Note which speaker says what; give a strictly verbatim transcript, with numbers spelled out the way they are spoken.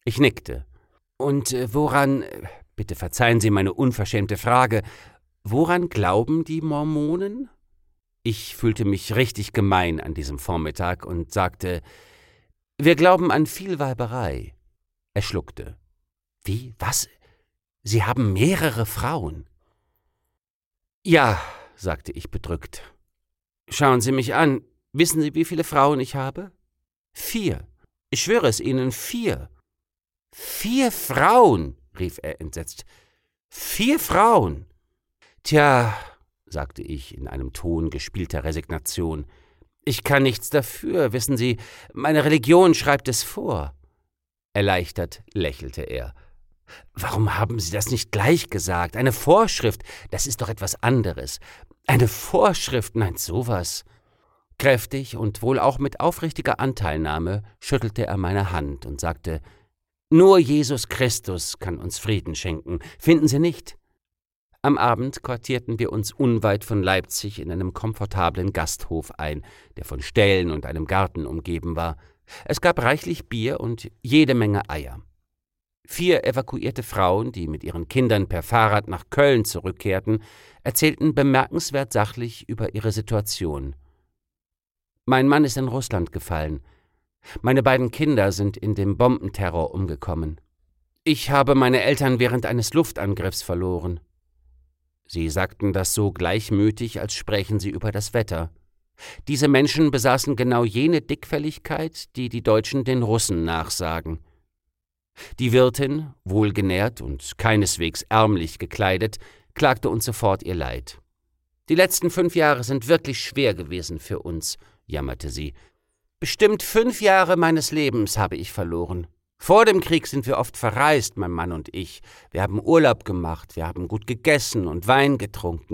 Speaker 1: Ich nickte. Und äh, woran, bitte verzeihen Sie meine unverschämte Frage, woran glauben die Mormonen? Ich fühlte mich richtig gemein an diesem Vormittag und sagte, wir glauben an Vielweiberei. Er schluckte. Wie, was? Sie haben mehrere Frauen? Ja, sagte ich bedrückt. Schauen Sie mich an. Wissen Sie, wie viele Frauen ich habe? Vier. Ich schwöre es Ihnen, vier. Vier Frauen, rief er entsetzt. Vier Frauen. Tja, sagte ich in einem Ton gespielter Resignation. Ich kann nichts dafür, wissen Sie, meine Religion schreibt es vor. Erleichtert lächelte er. Warum haben Sie das nicht gleich gesagt? Eine Vorschrift, das ist doch etwas anderes. Eine Vorschrift, nein, sowas. Kräftig und wohl auch mit aufrichtiger Anteilnahme schüttelte er meine Hand und sagte, nur Jesus Christus kann uns Frieden schenken, finden Sie nicht? Am Abend quartierten wir uns unweit von Leipzig in einem komfortablen Gasthof ein, der von Ställen und einem Garten umgeben war. Es gab reichlich Bier und jede Menge Eier. Vier evakuierte Frauen, die mit ihren Kindern per Fahrrad nach Köln zurückkehrten, erzählten bemerkenswert sachlich über ihre Situation. Mein Mann ist in Russland gefallen. Meine beiden Kinder sind in dem Bombenterror umgekommen. Ich habe meine Eltern während eines Luftangriffs verloren. Sie sagten das so gleichmütig, als sprächen sie über das Wetter. Diese Menschen besaßen genau jene Dickfelligkeit, die die Deutschen den Russen nachsagen. Die Wirtin, wohlgenährt und keineswegs ärmlich gekleidet, klagte uns sofort ihr Leid. »Die letzten fünf Jahre sind wirklich schwer gewesen für uns«, jammerte sie. »Bestimmt fünf Jahre meines Lebens habe ich verloren. Vor dem Krieg sind wir oft verreist, mein Mann und ich. Wir haben Urlaub gemacht, wir haben gut gegessen und Wein getrunken.